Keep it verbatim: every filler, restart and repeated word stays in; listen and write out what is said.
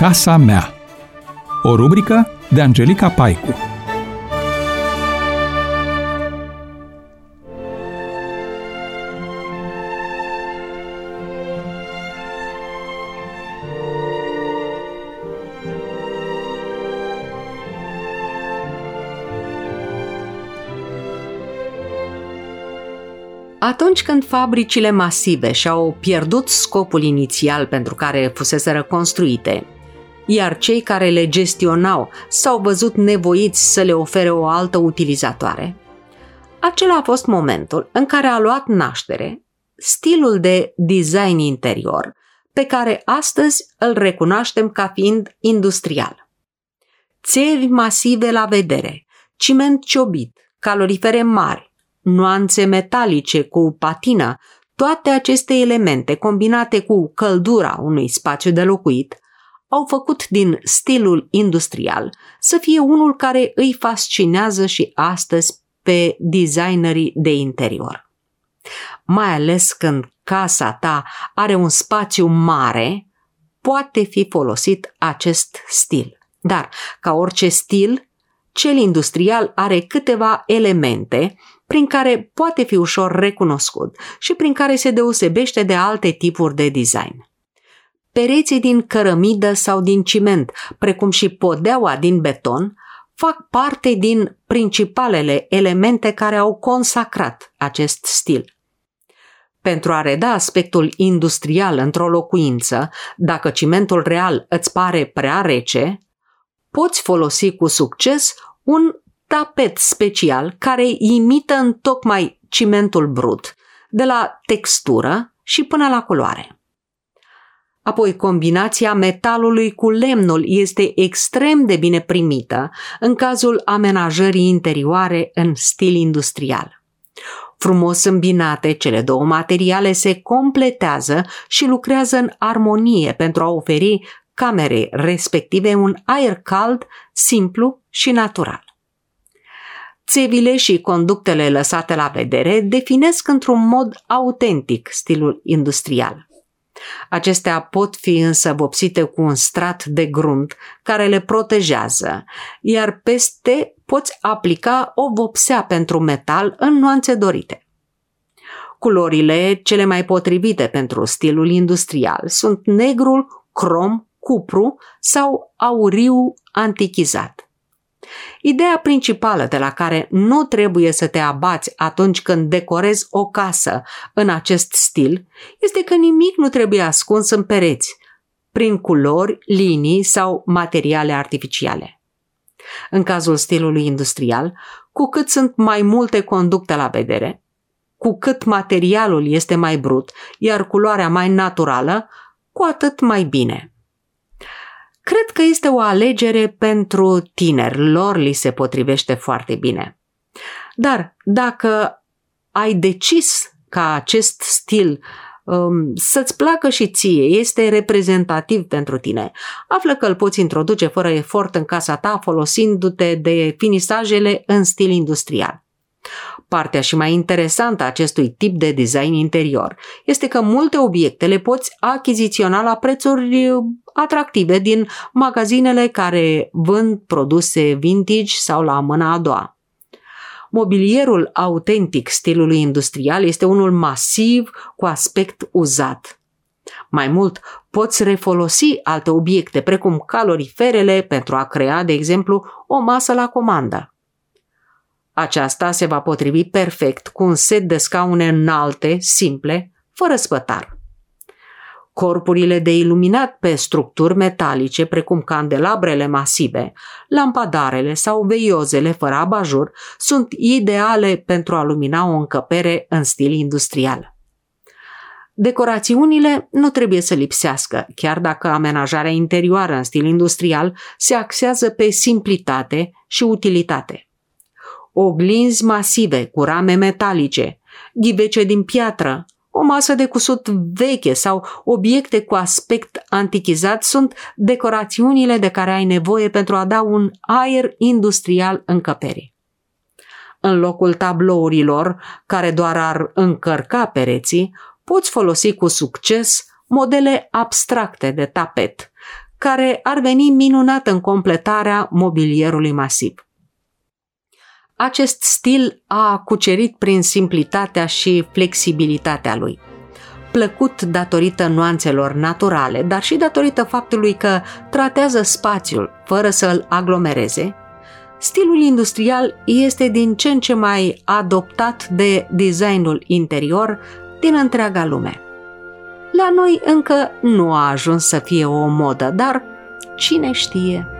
Casa mea. O rubrică de Angelica Paicu. Atunci când fabricile masive și-au pierdut scopul inițial pentru care fuseseră construite, iar cei care le gestionau s-au văzut nevoiți să le ofere o altă utilizatoare, acela a fost momentul în care a luat naștere stilul de design interior pe care astăzi îl recunoaștem ca fiind industrial. Țevi masive la vedere, ciment ciobit, calorifere mari, nuanțe metalice cu patină, toate aceste elemente combinate cu căldura unui spațiu de locuit au făcut din stilul industrial să fie unul care îi fascinează și astăzi pe designerii de interior. Mai ales când casa ta are un spațiu mare, poate fi folosit acest stil. Dar, ca orice stil, cel industrial are câteva elemente prin care poate fi ușor recunoscut și prin care se deosebește de alte tipuri de design. Pereții din cărămidă sau din ciment, precum și podeaua din beton, fac parte din principalele elemente care au consacrat acest stil. Pentru a reda aspectul industrial într-o locuință, dacă cimentul real îți pare prea rece, poți folosi cu succes un tapet special care imită întocmai cimentul brut, de la textură și până la culoare. Apoi, combinația metalului cu lemnul este extrem de bine primită în cazul amenajării interioare în stil industrial. Frumos îmbinate, cele două materiale se completează și lucrează în armonie pentru a oferi camerei respective un aer cald, simplu și natural. Țevile și conductele lăsate la vedere definesc într-un mod autentic stilul industrial. Acestea pot fi însă vopsite cu un strat de grunt care le protejează, iar peste poți aplica o vopsea pentru metal în nuanțe dorite. Culorile cele mai potrivite pentru stilul industrial sunt negrul, crom, cupru sau auriu antichizat. Ideea principală de la care nu trebuie să te abați atunci când decorezi o casă în acest stil este că nimic nu trebuie ascuns în pereți, prin culori, linii sau materiale artificiale. În cazul stilului industrial, cu cât sunt mai multe conducte la vedere, cu cât materialul este mai brut, iar culoarea mai naturală, cu atât mai bine. Cred că este o alegere pentru tineri, lor li se potrivește foarte bine. Dar dacă ai decis ca acest stil um, să-ți placă și ție, este reprezentativ pentru tine, află că îl poți introduce fără efort în casa ta folosindu-te de finisajele în stil industrial. Partea și mai interesantă a acestui tip de design interior este că multe obiecte le poți achiziționa la prețuri atractive din magazinele care vând produse vintage sau la mâna a doua. Mobilierul autentic stilului industrial este unul masiv cu aspect uzat. Mai mult, poți refolosi alte obiecte precum caloriferele pentru a crea, de exemplu, o masă la comandă. Aceasta se va potrivi perfect cu un set de scaune înalte, simple, fără spătar. Corpurile de iluminat pe structuri metalice, precum candelabrele masive, lampadarele sau veiozele fără abajur, sunt ideale pentru a lumina o încăpere în stil industrial. Decorațiunile nu trebuie să lipsească, chiar dacă amenajarea interioară în stil industrial se axează pe simplitate și utilitate. Oglinzi masive cu rame metalice, ghivece din piatră, o masă de cusut veche sau obiecte cu aspect antichizat sunt decorațiunile de care ai nevoie pentru a da un aer industrial încăperii. În locul tablourilor, care doar ar încărca pereții, poți folosi cu succes modele abstracte de tapet, care ar veni minunat în completarea mobilierului masiv. Acest stil a cucerit prin simplitatea și flexibilitatea lui. Plăcut datorită nuanțelor naturale, dar și datorită faptului că tratează spațiul fără să îl aglomereze, stilul industrial este din ce în ce mai adoptat de designul interior din întreaga lume. La noi încă nu a ajuns să fie o modă, dar cine știe?